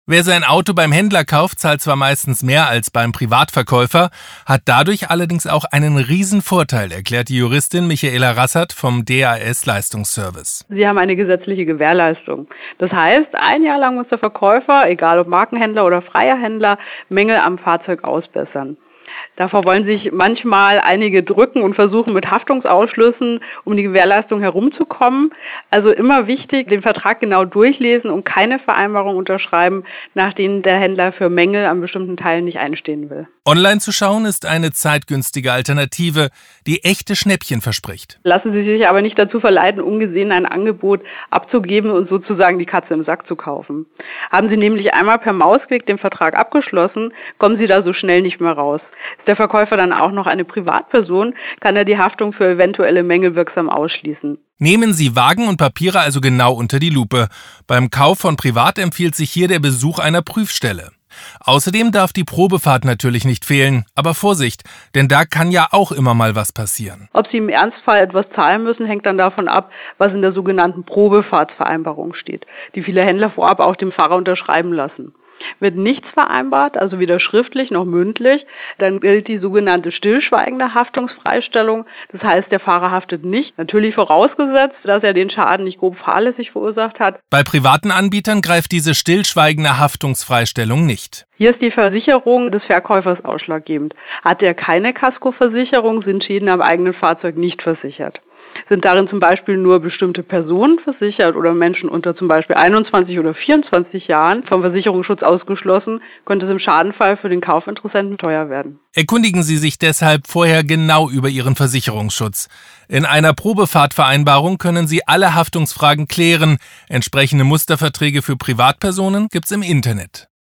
Wer sein Auto beim Händler kauft, zahlt zwar meistens mehr als beim Privatverkäufer, hat dadurch allerdings auch einen riesen Vorteil, erklärt die Juristin Michaela Rassert vom DAS Leistungsservice. Sie haben eine gesetzliche Gewährleistung. Das heißt, ein Jahr lang muss der Verkäufer, egal ob Markenhändler oder freier Händler, Mängel am Fahrzeug ausbessern. Davor wollen sich manchmal einige drücken und versuchen mit Haftungsausschlüssen um die Gewährleistung herumzukommen. Also immer wichtig, den Vertrag genau durchlesen und keine Vereinbarung unterschreiben, nach denen der Händler für Mängel an bestimmten Teilen nicht einstehen will. Online zu schauen ist eine zeitgünstige Alternative, die echte Schnäppchen verspricht. Lassen Sie sich aber nicht dazu verleiten, ungesehen ein Angebot abzugeben und sozusagen die Katze im Sack zu kaufen. Haben Sie nämlich einmal per Mausklick den Vertrag abgeschlossen, kommen Sie da so schnell nicht mehr raus. Ist der Verkäufer dann auch noch eine Privatperson, kann er die Haftung für eventuelle Mängel wirksam ausschließen. Nehmen Sie Wagen und Papiere also genau unter die Lupe. Beim Kauf von Privat empfiehlt sich hier der Besuch einer Prüfstelle. Außerdem darf die Probefahrt natürlich nicht fehlen. Aber Vorsicht, denn da kann ja auch immer mal was passieren. Ob Sie im Ernstfall etwas zahlen müssen, hängt dann davon ab, was in der sogenannten Probefahrtsvereinbarung steht, die viele Händler vorab auch dem Fahrer unterschreiben lassen. Wird nichts vereinbart, also weder schriftlich noch mündlich, dann gilt die sogenannte stillschweigende Haftungsfreistellung. Das heißt, der Fahrer haftet nicht, natürlich vorausgesetzt, dass er den Schaden nicht grob fahrlässig verursacht hat. Bei privaten Anbietern greift diese stillschweigende Haftungsfreistellung nicht. Hier ist die Versicherung des Verkäufers ausschlaggebend. Hat er keine Kaskoversicherung, sind Schäden am eigenen Fahrzeug nicht versichert. Sind darin zum Beispiel nur bestimmte Personen versichert oder Menschen unter zum Beispiel 21 oder 24 Jahren vom Versicherungsschutz ausgeschlossen, könnte es im Schadenfall für den Kaufinteressenten teuer werden. Erkundigen Sie sich deshalb vorher genau über Ihren Versicherungsschutz. In einer Probefahrtvereinbarung können Sie alle Haftungsfragen klären. Entsprechende Musterverträge für Privatpersonen gibt's im Internet.